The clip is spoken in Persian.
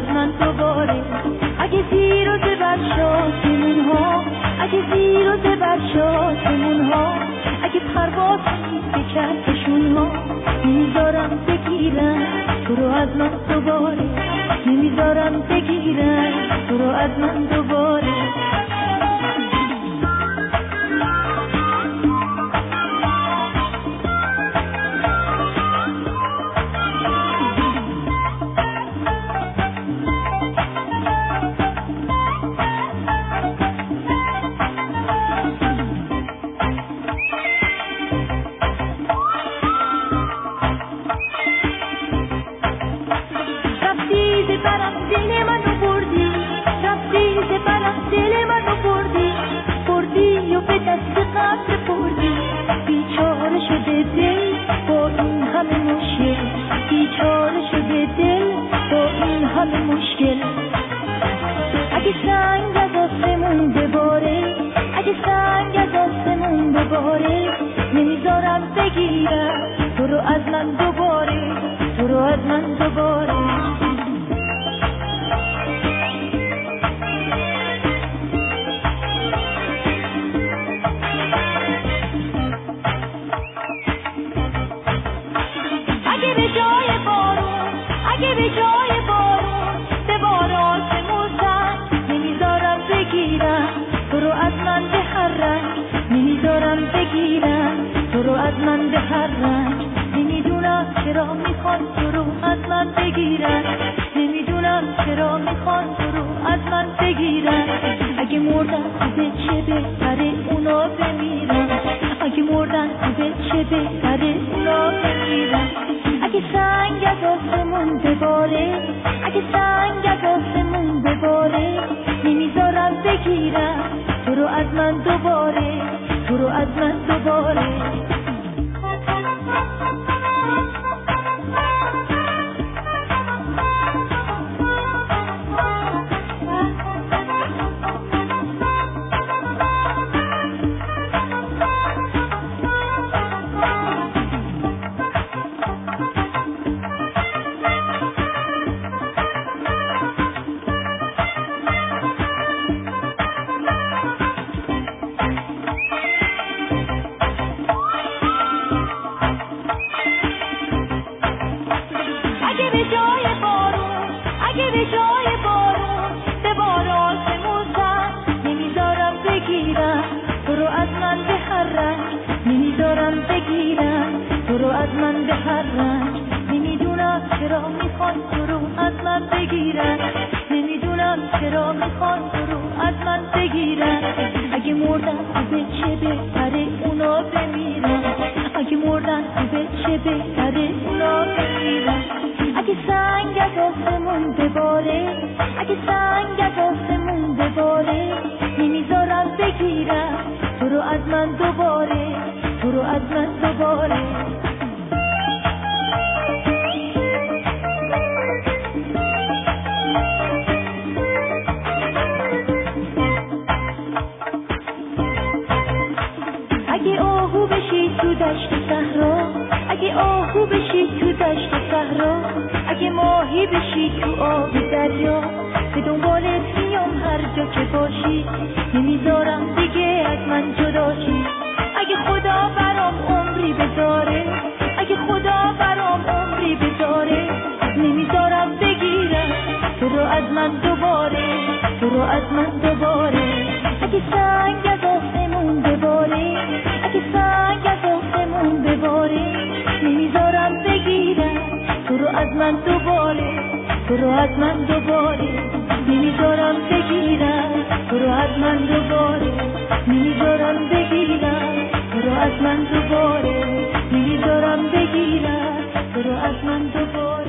از من دوباره. اگه زیر و زبر شاسمون ها، اگه زیر و زبر شاسمون ها، اگه پرواز به کهکشون ها، نمیذارم بگیرن تو رو از من دوباره، نمیذارم بگیرن تو رو از من دوباره. اگه سنگ از آسمون بباره، اگه سنگ از آسمون بباره، نمیذارم بگیرم تو رو از من دوباره، تو رو از من دوباره. اگه به جای بارون، اگه به جای بارون به بار آسمون نمیذارم بگیرم تو رو از من به هر رنگ، نمیذارم بگیرم تو رو از من به هر رنگ. نمیدونم چرا میخوان تو رو از من بگیرن، نمیدونم چرا میخوان تو رو از من بگیرن. اگه مردن خوبه چه بهتره اونا بمیرن، اگه مردن خوبه چه بهتره اونا بمیرن. اگه سنگ از آسمون بباره، اگه سنگ از آسمون بباره، نمیذارم بگیرم تو رو از من دوباره، تو رو از من دوباره. اگه به جای بارون، اگه به جای بارون به بار آسمون نمیذارم بگیرم تو رو از من به هر رنگ، نمیذارم بگیرم تو رو از من به هر رنگ. نمیدونم چرا میخوان تو رو از من بگیرن، نمیدونم چرا میخوان تو رو از من بگیرن. اگه مردن خوبه چه بهتره اونا بمیرن، اگه مردن خوبه چه بهتره اونا بمیرن. اگه سنگ از آسمون بباره، اگه سنگ از آسمون بباره، نمیذارم بگیرم تو رو از من دوباره، تو رو از من دوباره. اگه آهو بشی تو دشت صحرا، اگه آهو بشی تو دشت صحرا، اگه ماهی بشی تو آب دریا، به دنبالت میام هر جا که باشی، نمیذارم دیگه از من جدا شی. اگه خدا برام عمری بذاره، اگه خدا برام عمری بذاره، نمیذارم بگیرم تو رو از من دوباره، تو رو از من دوباره. اگه سنگ از آسمون بباره، اگه سنگ از آسمون بباره، نمیذارم بگیرم تو رو از من دوباره، تو رو از من دوباره. نمیذارم بگیرم تو رو از من دوباره، نمیذارم بگیرم تو رو از من دوباره، نمیذارم بگیرم تو رو از من دوباره.